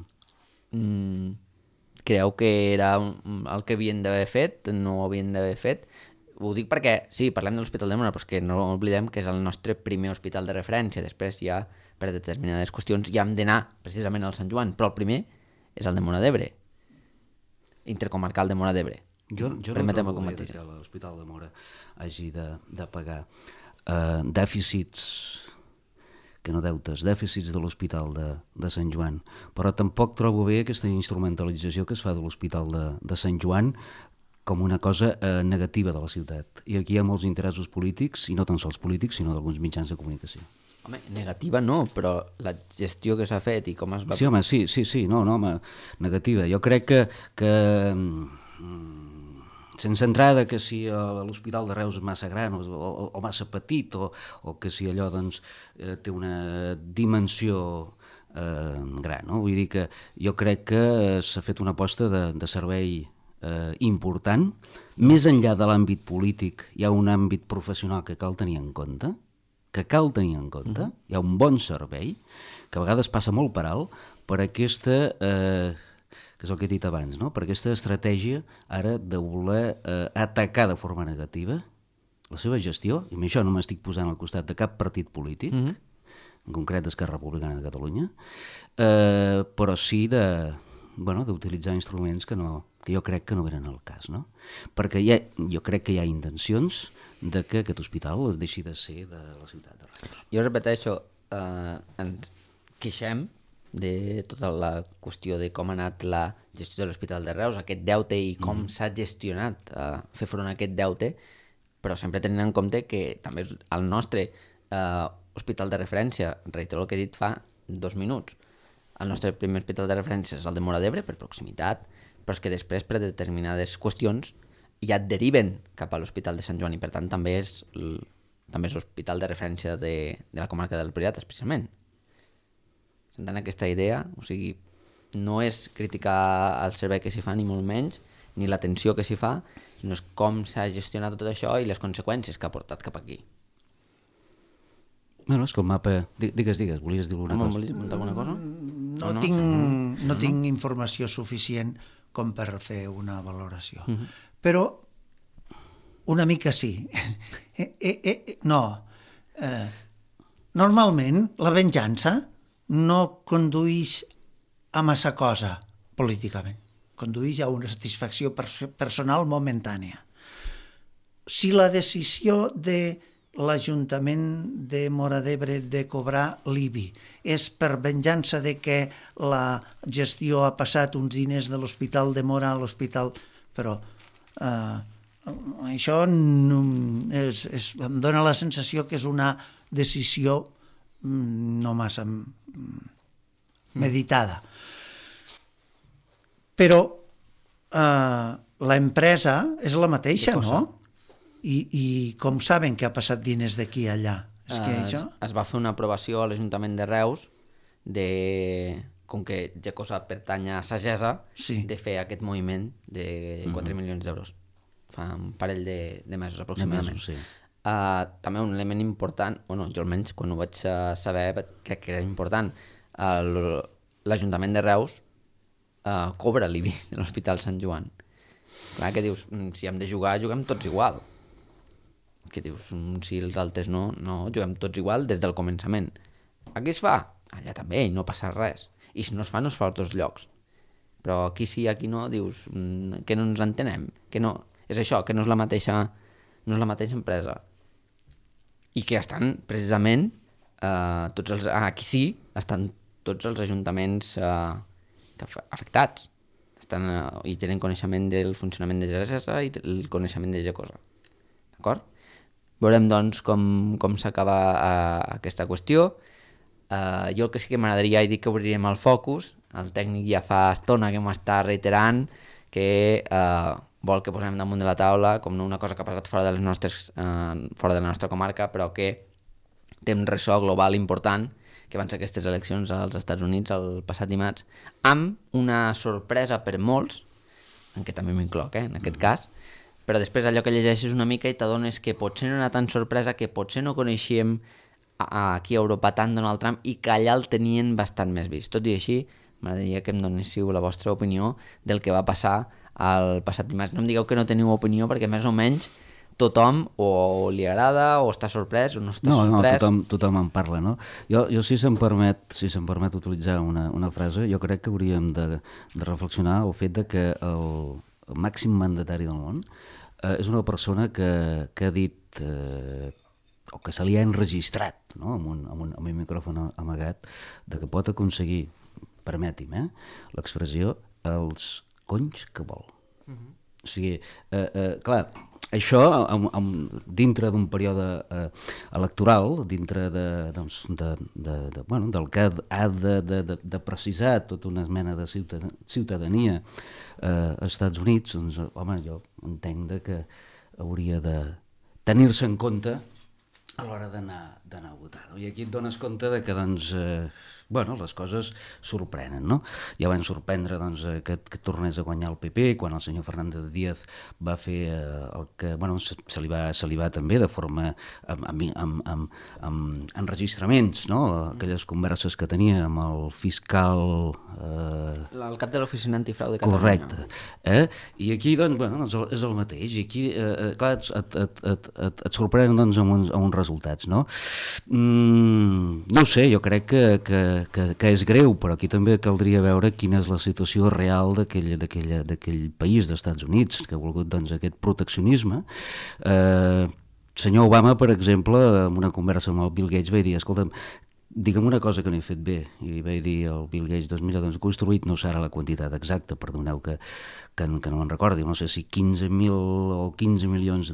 Mm, creu que era un- el que havien d'haver fet, no ho havien d'haver fet. Ho dic perquè, sí, parlem de l'Hospital de Móra, però és que no oblidem que és el nostre primer hospital de referència. Després ja, per determinades qüestions, ja hem d'anar precisament al Sant Joan, però el primer és el de Móra d'Ebre, intercomarcal de Móra d'Ebre.
Jo, jo no
Permetem-me
trobo bé
compartir.
que l'Hospital de Móra hagi de, de pagar eh, dèficits, que no deutes, dèficits de l'Hospital de, de Sant Joan, però tampoc trobo bé aquesta instrumentalització que es fa de l'Hospital de, de Sant Joan com una cosa eh, negativa de la ciutat. I aquí hi ha molts interessos polítics, i no tan sols polítics, sinó d'alguns mitjans de comunicació.
Home, negativa no, però la gestió que s'ha fet i com es va...
Sí, home, sí, sí, sí, no, no, home, negativa. Jo crec que, que mm, sense entrada que si eh, l'Hospital de Reus és massa gran o, o, o massa petit o, o que si allò doncs, eh, té una dimensió eh, gran, no? Vull dir que jo crec que s'ha fet una aposta de, de servei eh, important. Més enllà de l'àmbit polític hi ha un àmbit professional que cal tenir en compte, que cal tenir en compte, hi ha un bon servei, que a vegades passa molt per alt, per aquesta, eh, que és el que he dit abans, no? Per aquesta estratègia ara de voler eh, atacar de forma negativa la seva gestió, i amb això no m'estic posant al costat de cap partit polític, mm -hmm. en concret d'Esquerra Republicana de Catalunya, eh, però sí de, bueno, d'utilitzar instruments que, no, que jo crec que no venen al cas, no? Perquè hi ha, jo crec que hi ha intencions de que aquest hospital deixi de ser de la ciutat de Reus.
Jo repeteixo, eh, ens queixem de tota la qüestió de com ha anat la gestió de l'Hospital de Reus, aquest deute i com mm. s'ha gestionat eh, fer front a aquest deute, però sempre tenint en compte que també és el nostre eh, hospital de referència, reitero el que he dit fa dos minuts, el nostre primer hospital de referència és el de Móra d'Ebre, per proximitat, però és que després per determinades qüestions ja et deriven cap a l'Hospital de Sant Joan i per tant també és l- també és l'hospital de referència de, de la comarca del Priorat, especialment. S'entén aquesta idea, o sigui, no és criticar el servei que s'hi fa, ni molt menys, ni l'atenció que s'hi fa, sinó és com s'ha gestionat tot això i les conseqüències que ha portat cap aquí.
Bueno, és que el mapa... Di- Digues, digues, volies dir alguna
Home,
cosa?
volies apuntar alguna cosa?
No,
O
no, tinc, no tinc informació suficient com per fer una valoració. Uh -huh. Però una mica sí. Eh, eh, eh, no. Eh, normalment la venjança no condueix a massa cosa políticament. Condueix a una satisfacció pers- personal momentània. Si la decisió de l'Ajuntament de Móra d'Ebre de cobrar l'I B I és per venjança de que la gestió ha passat uns diners de l'Hospital de Móra a l'Hospital... Però eh, això no, és, és, em dóna la sensació que és una decisió mm, no massa mm, meditada. Però eh, l'empresa és la mateixa, no? I, I com saben que ha passat diners d'aquí a allà? És que
Eh,
això...
es, es va fer una aprovació a l'Ajuntament de Reus de, com que Gecosa pertany a Sagesa,
Sí.
de fer aquest moviment de quatre milions d'euros. Fa un parell de, de mesos aproximadament.
De mesos, sí.
Uh, també un element important, bueno, jo almenys quan ho vaig uh, saber crec que era important, uh, l'Ajuntament de Reus uh, cobra l'I B I de l'Hospital Sant Joan. Clar que dius, si hem de jugar, juguem tots igual. Que dius, si els altres no, no, juguem tots igual des del començament. Aquí es fa? Allà també, i no passa res. I si no es fa, no es fa als dos llocs. Però aquí sí, aquí no, dius, que no ens entenem, que no, és això, que no és la mateixa, no és la mateixa empresa. I que estan, precisament, eh, tots els, aquí sí, estan tots els ajuntaments eh, afectats. Estan, eh, i tenen coneixement del funcionament de Gesesa i el coneixement de Gecosa. D'acord? Veurem, doncs, com, com s'acaba eh, aquesta qüestió. Eh, jo el que sí que m'agradaria, i dic que obriríem el focus, el tècnic ja fa estona que m'està reiterant que eh, vol que posem damunt de la taula com una cosa que ha passat fora de les nostres, eh, fora de la nostra comarca, però que té un ressò global important, que van ser aquestes eleccions als Estats Units el passat dimarts, amb una sorpresa per molts, en què també m'incloc, eh, en aquest cas, però després allò que llegeixes una mica i t'adones que potser no era tan sorpresa, que potser no coneixíem aquí a Europa tant Donald Trump i que allà el tenien bastant més vist. Tot i així, m'agradaria que em donéssiu la vostra opinió del que va passar el passat dimarts. No em digueu que no teniu opinió, perquè més o menys tothom o li agrada o està sorprès o no està
no,
sorprès.
No, tothom, tothom en parla, no? Jo, jo si se'm permet, si se'm permet utilitzar una, una frase, jo crec que hauríem de, de reflexionar el fet de que el, el màxim mandatari del món eh, és una persona que, que ha dit eh, o que se li ha enregistrat, no? amb, un, amb, un, amb un micròfon amagat, de que pot aconseguir, permeti'm, eh, l'expressió, els conys que vol. Uh-huh. O sigui, eh, eh, clar, això amb, amb, dintre d'un període eh, electoral, dintre de, doncs, de, de, de, bueno, del que ha de, de, de, de precisar tota una mena de ciutadania eh, als Estats Units, doncs, home, jo entenc de que hauria de tenir-se en compte a l'hora d'anar d'anar a votar. No? I aquí et dones compte de que, doncs, eh, bueno, les coses sorprenen, no? Ja van sorprendre, doncs, que, que tornés a guanyar el P P, quan el senyor Fernández Díaz va fer eh, el que, bueno, se, se, li va, se li va també de forma, amb, amb, amb, amb, amb enregistraments, no? Aquelles converses que tenia amb el fiscal... Eh...
El cap de l'Oficina Antifrau de Catalunya.
Correcte. Eh? I aquí, doncs, bueno, doncs, és el mateix. I aquí, eh, clar, et, et, et, et, et sorprenen, doncs, amb uns, amb uns resultats, no? Mm, no ho sé, jo crec que, que Que, que és greu, però aquí també caldria veure quina és la situació real d'aquell país dels Estats Units, que ha volgut, doncs, aquest proteccionisme. Eh, senyor Obama, per exemple, en una conversa amb el Bill Gates va dir, escolta'm, digue'm una cosa que no he fet bé. I vaig dir al Bill Gates, doncs mira, doncs construït, no serà la quantitat exacta, perdoneu que, que, que no me'n recordi, no sé si quinze mil o quinze milions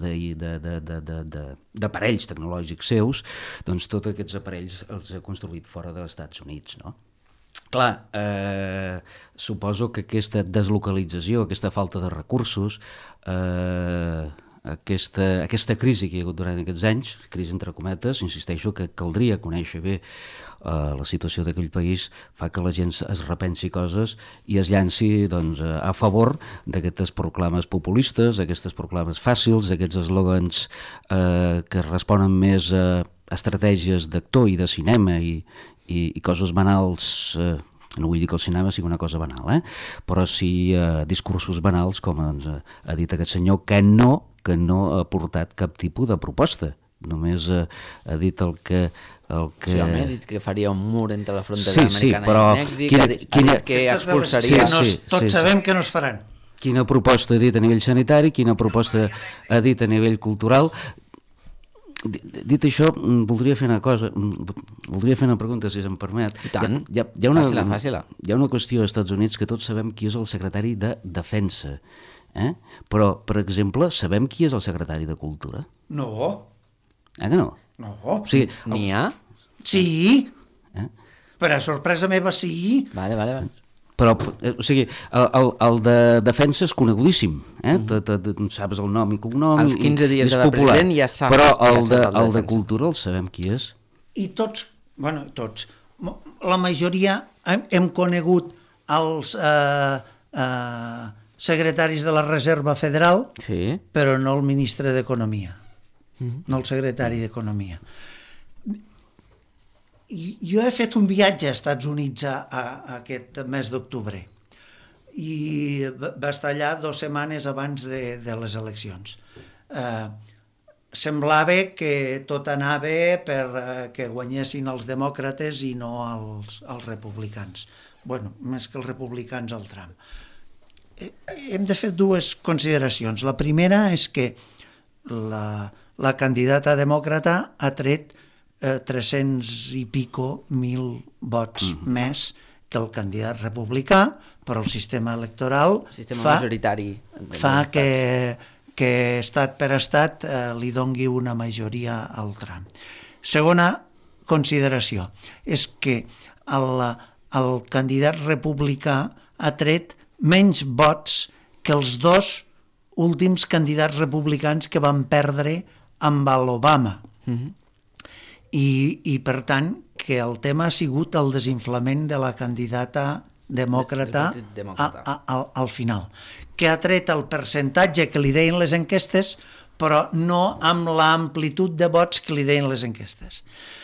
d'aparells tecnològics seus, doncs tots aquests aparells els ha construït fora dels Estats Units, no? Clar, eh, suposo que aquesta deslocalització, aquesta falta de recursos, eh, Aquesta, aquesta crisi que hi ha hagut durant aquests anys, crisi entre cometes, insisteixo que caldria conèixer bé uh, la situació d'aquell país, fa que la gent es repensi coses i es llanci, doncs, a favor d'aquestes proclames populistes, aquestes proclames fàcils, aquests eslògans uh, que responen més a estratègies d'actor i de cinema i, i, i coses banals. Uh, no vull dir que el cinema sigui una cosa banal, eh? Però sí uh, discursos banals, com doncs, ha dit aquest senyor, que no que no ha portat cap tipus de proposta. Només ha, ha dit el que... El que...
Sí, home, ha dit que faria un mur entre la frontera
sí,
americana
sí, però
i Mèxic,
quina,
ha, dit,
quina...
ha dit que expulsaria...
Sí, sí, tots sí, sabem sí. que no es faran.
Quina proposta ha dit a nivell sanitari, quina proposta ha dit a nivell cultural. Dit això, voldria fer una cosa, voldria fer una pregunta, si se'm permet.
I tant,
hi ha, hi ha una,
fàcil-la, fàcil-la.
Hi ha una qüestió als Estats Units que tots sabem qui és el secretari de Defensa. Eh? Però, per exemple, sabem qui és el secretari de Cultura?
No.
Eh que no?
No.
O sigui, el...
N'hi ha?
Sí. Eh? Per a sorpresa meva, sí.
Vale, vale, vale.
Però, o sigui, el, el, el de Defensa és conegudíssim, eh? Mm. Te, te, te, saps el nom i cognom.
Els quinze dies de la president ja saps.
Però el,
ja
de,
el,
el de Cultura el sabem qui és.
I tots, bueno, tots, la majoria hem, hem conegut els eh, eh, secretaris de la Reserva Federal,
sí.
però no el ministre d'Economia, mm-hmm. no el secretari d'Economia. Jo he fet un viatge als Estats Units a, a, a aquest mes d'octubre i va estar allà dues setmanes abans de, de les eleccions. Eh, semblava que tot anava per eh, que guanyessin els demòcrates i no els, els republicans. Bueno, més que els republicans al Trump. Eh, hem de fer dues consideracions. La primera és que la, la candidata demòcrata ha tret eh, tres-cents i pico mil vots mm. més que el candidat republicà, però el sistema electoral
el sistema
fa,
majoritari
fa que, que estat per estat eh, li dongui una majoria al Trump. Segona consideració és que el, el candidat republicà ha tret menys vots que els dos últims candidats republicans que van perdre amb l'Obama. Mm-hmm. I, I, per tant, que el tema ha sigut el desinflament de la candidata demòcrata,
de, demòcrata.
A, a, al, al final, que ha tret el percentatge que li deien les enquestes, però no amb l'amplitud de vots que li deien les enquestes.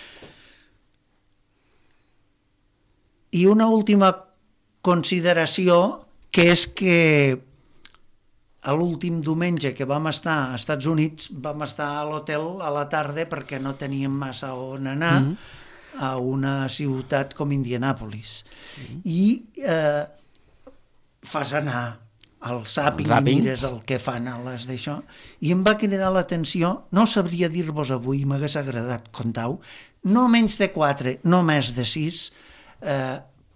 I una última consideració, que és que a l'últim diumenge que vam estar als Estats Units vam estar a l'hotel a la tarda perquè no teníem massa on anar, mm-hmm. a una ciutat com Indianàpolis. Mm-hmm. I eh, fas anar al zàping i mires el que fan a les d'això, i em va cridar l'atenció, no sabria dir-vos avui, m'hagués agradat contar-ho, no menys de quatre, no més de sis, eh,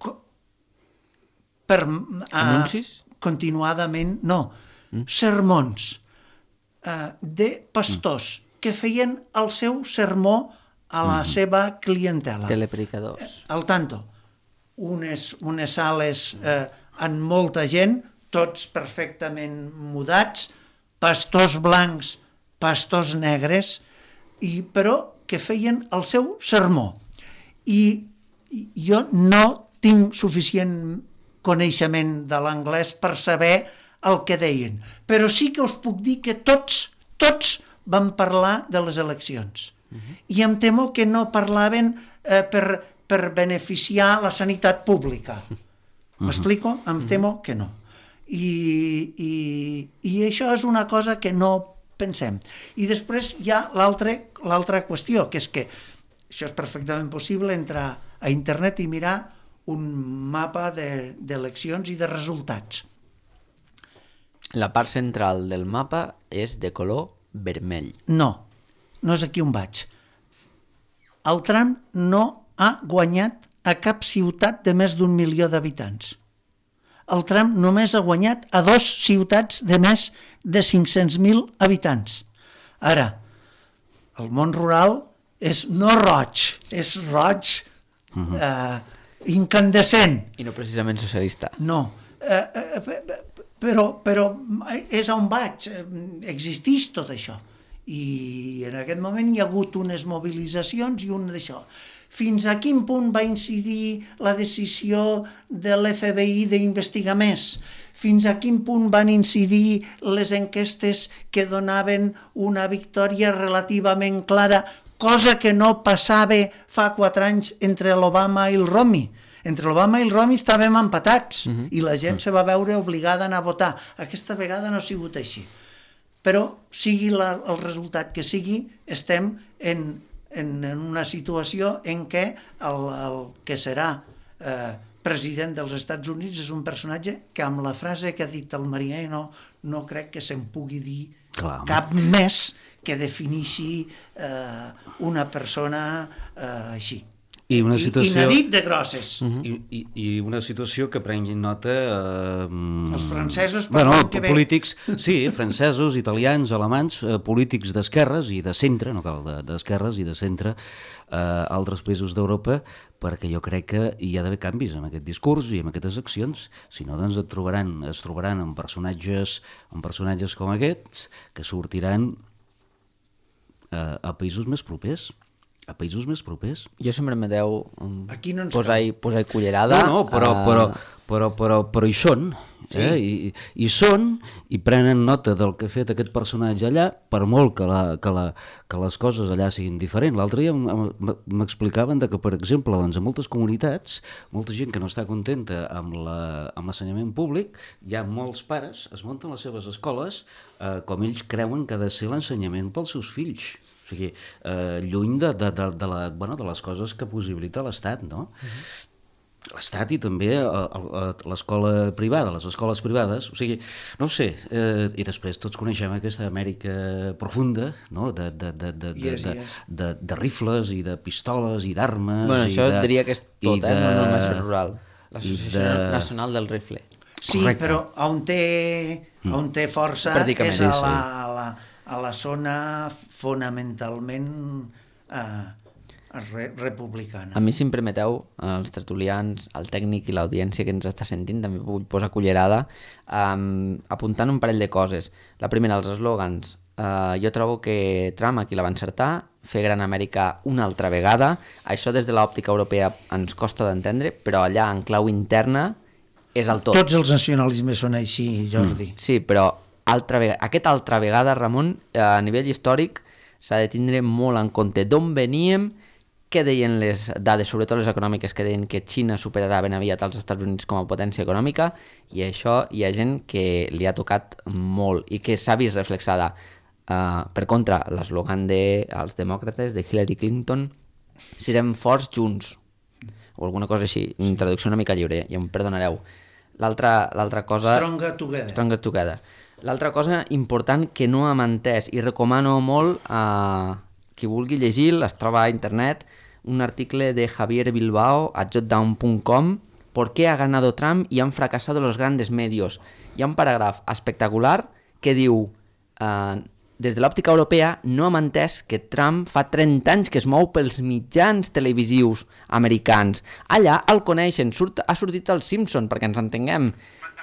per
anuncis?
Continuadament, no, mm. sermons eh, de pastors mm. que feien el seu sermó a la mm. seva clientela.
Telepredicadors.
Eh, al tanto, unes, unes sales eh, amb molta gent, tots perfectament mudats, pastors blancs, pastors negres, i, però que feien el seu sermó. I jo no tinc suficient coneixement de l'anglès per saber el que deien, però sí que us puc dir que tots, tots van parlar de les eleccions. Uh-huh. I em temo que no parlaven eh, per, per beneficiar la sanitat pública. Uh-huh. M'explico? Em temo que no. I, i, i això és una cosa que no pensem. I després hi ha l'altra qüestió, que és que això és perfectament possible entrar a internet i mirar un mapa d'eleccions de, i de resultats.
La part central del mapa és de color vermell.
No, no és aquí on vaig. El Trump no ha guanyat a cap ciutat de més d'un milió d'habitants. El Trump només ha guanyat a dos ciutats de més de cinc-cents mil habitants. Ara, el món rural és no roig, és roig uh-huh. eh, incandescent.
I no precisament socialista.
No, eh, eh, però, però és on vaig, existeix tot això. I en aquest moment hi ha hagut unes mobilitzacions i un d'això. Fins a quin punt va incidir la decisió de l'F B I d'investigar més? Fins a quin punt van incidir les enquestes que donaven una victòria relativament clara, cosa que no passava fa quatre anys entre l'Obama i el Romney. Entre l'Obama i el Romney estàvem empatats uh-huh. i la gent uh-huh. se va veure obligada a anar a votar. Aquesta vegada no ha sigut així. Però, sigui la, el resultat que sigui, estem en, en, en una situació en què el, el que serà eh, president dels Estats Units és un personatge que amb la frase que ha dit el Marià no, no crec que se'n pugui dir Clar, cap més que defineixi eh, una persona eh, així.
I una situació...
Inedit de grosses.
Uh-huh. I, i, I una situació que prenguin nota... Eh,
Els francesos...
Bueno, que polítics, ve. Sí, francesos, italians, alemans, eh, polítics d'esquerres i de centre, no cal d'esquerres i de centre, eh, altres països d'Europa, perquè jo crec que hi ha d'haver canvis en aquest discurs i en aquestes accions. Si no, doncs et trobaran, es trobaran amb personatges, amb personatges com aquests que sortiran eh, a països més propers. A països més propers?
Jo sempre me deu
Aquí no ens
posar-hi posar cullerada.
No, no, però,
uh...
però, però, però, però hi són.
Sí.
Eh? I, I són, i prenen nota del que ha fet aquest personatge allà, per molt que, la, que, la, que les coses allà siguin diferents. L'altre dia m'explicaven que, per exemple, doncs, a moltes comunitats, molta gent que no està contenta amb l'ensenyament públic, hi ha molts pares, es munten les seves escoles eh, com ells creuen que ha de ser l'ensenyament pels seus fills. O sigui, eh, lluny de, de, de, de, la, bueno, de les coses que possibilita l'Estat, no? Uh-huh. L'Estat i també l'escola privada, les escoles privades, o sigui, no ho sé, eh, i després tots coneixem aquesta Amèrica profunda, no?, de, de, de, de,
yes,
de,
yes.
de, de rifles i de pistoles i d'armes...
Bueno, això
de,
diria que és tot,
de,
eh, no només és rural. L'Associació
de...
Nacional del Rifle.
Sí, correcte. Però on té, on té força és a la, a, la, a la zona fonamentalment... Eh, Re republicana.
A mi, si em permeteu, els tertulians, el tècnic i l'audiència que ens està sentint, també vull posar cullerada, um, apuntant un parell de coses. La primera, els eslògans. Uh, jo trobo que Trump aquí la va encertar, fer gran Amèrica una altra vegada. Això des de l'òptica europea ens costa d'entendre, però allà en clau interna és el tot.
Tots els nacionalismes són així, Jordi.
Mm. Sí, però altra vegada, aquesta altra vegada, Ramon, a nivell històric s'ha de tindre molt en compte d'on veníem, què deien les dades, sobretot les econòmiques, que deien que Xina superarà ben aviat als Estats Units com a potència econòmica, i això hi ha gent que li ha tocat molt i que s'ha vist reflexada. Uh, per contra, l'eslògan dels demòcrates, de Hillary Clinton, serem forts junts, o alguna cosa així, en traducció una mica lliure, ja em perdonareu. L'altra cosa...
Stronger together.
Stronger together. L'altra cosa important que no hem entès, i recomano molt a qui vulgui llegir, es troba a internet, un article de Javier Bilbao a jotdown punt com, ¿Por qué ha ganado Trump y han fracasado los grandes medios? Hi ha un paràgraf espectacular que diu eh, des de l'òptica europea no hem entès que Trump fa trenta anys que es mou pels mitjans televisius americans. Allà el coneixen, surt, ha sortit el Simpson, perquè ens entenguem.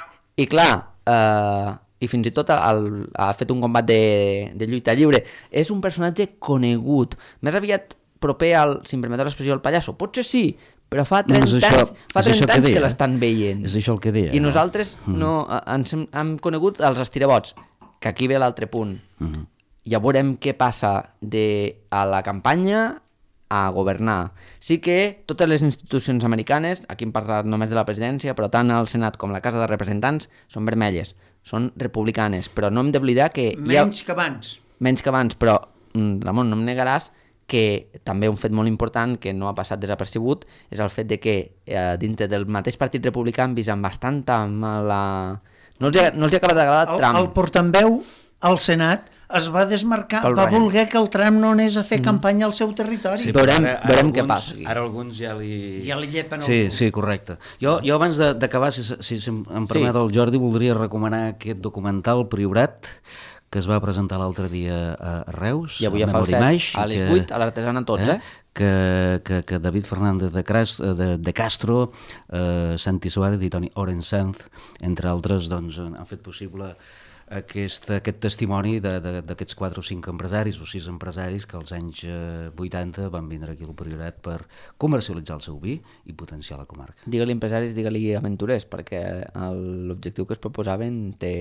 I clar, eh, i fins i tot el, ha fet un combat de, de lluita lliure. És un personatge conegut, més aviat proper al, si em permeteu l'expressió, al pallasso. Potser sí, però fa trenta
no, això,
anys, fa trenta anys que,
que
l'estan veient.
És això el que deia.
I nosaltres
mm.
no, ens hem, hem conegut els estirabots, que aquí ve l'altre punt.
Mm.
Ja veurem què passa de a la campanya a governar. Sí que totes les institucions americanes, aquí hem parlat només de la presidència, però tant el Senat com la Casa de Representants són vermelles, són republicanes, però no hem d'oblidar que...
Menys
ha...
que abans.
Menys que abans, però, Ramon, no em negaràs que també un fet molt important que no ha passat desapercebut és el fet de que eh, dintre del mateix partit republicà han vist amb bastanta mala... No els ha, no els ha acabat d'agradar
el,
Trump.
El portaveu al Senat es va desmarcar,
Paul
va
Ryan.
voler que el Trump no anés a fer mm. campanya al seu territori.
Sí, veurem,
ara, ara
veurem
alguns,
què passa. Aquí.
Ara alguns ja li...
Ja li llepen el
Sí,
cul.
sí, correcte. Jo, jo abans d'acabar, si, si, si em permet sí. el Jordi, voldria recomanar aquest documental Priorat, que es va presentar l'altre dia a Reus,
i avui a Falset, a les vuit, a l'Artesana tots, eh?
eh? Que, que, que David Fernández de, Cras, de, de Castro, eh, Santi Suárez i Toni Orensanz, entre altres, doncs, han fet possible aquest, aquest testimoni d'aquests quatre o cinc empresaris o sis empresaris que als anys eh, vuitanta van vindre aquí al Priorat per comercialitzar el seu vi i potenciar la comarca.
Digue-li empresaris, digue-li aventurers, perquè l'objectiu que es proposaven té...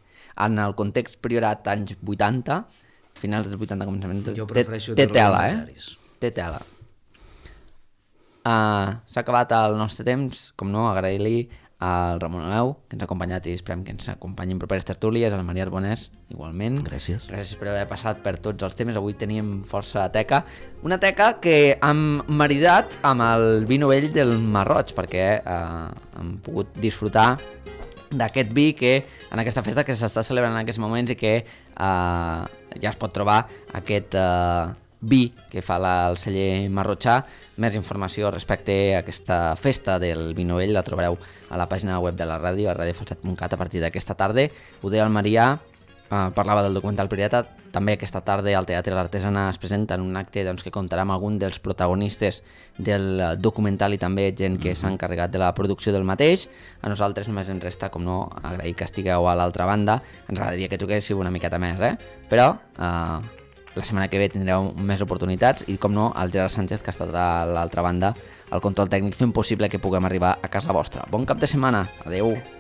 En el context Priorat anys vuitanta, finals dels vuitanta, començament, té, té tela, eh? Té tela. Uh, S'ha acabat el nostre temps, com no, agrair-li al Ramon Aleu, que ens ha acompanyat i esperem que ens acompanyi en properes tertúlies, al Maria Arbonès, igualment.
Gràcies.
Gràcies per haver passat per tots els temes. Avui teníem força teca. Una teca que hem maridat amb el vi novell del Marroig, perquè uh, hem pogut disfrutar d'aquest vi que en aquesta festa que s'està celebrant en aquests moments i que uh, ja es pot trobar aquest uh, vi que fa la, el celler Marrotxà. Més informació respecte a aquesta festa del vi novell la trobareu a la pàgina web de la ràdio, a radio falset punt cat, a partir d'aquesta tarda. Ho deia el Marià, uh, parlava del documental Pirata. També aquesta tarda al Teatre l'Artesana es presenta en un acte doncs, que comptarà amb algun dels protagonistes del documental i també gent que s'ha encarregat de la producció del mateix. A nosaltres només ens resta, com no, agrair que estigueu a l'altra banda. Ens agradaria que toquéssiu una miqueta més, eh? Però uh, la setmana que ve tindreu més oportunitats i, com no, el Gerard Sánchez, que ha estat a l'altra banda, el control tècnic fent possible que puguem arribar a casa vostra. Bon cap de setmana, adeu!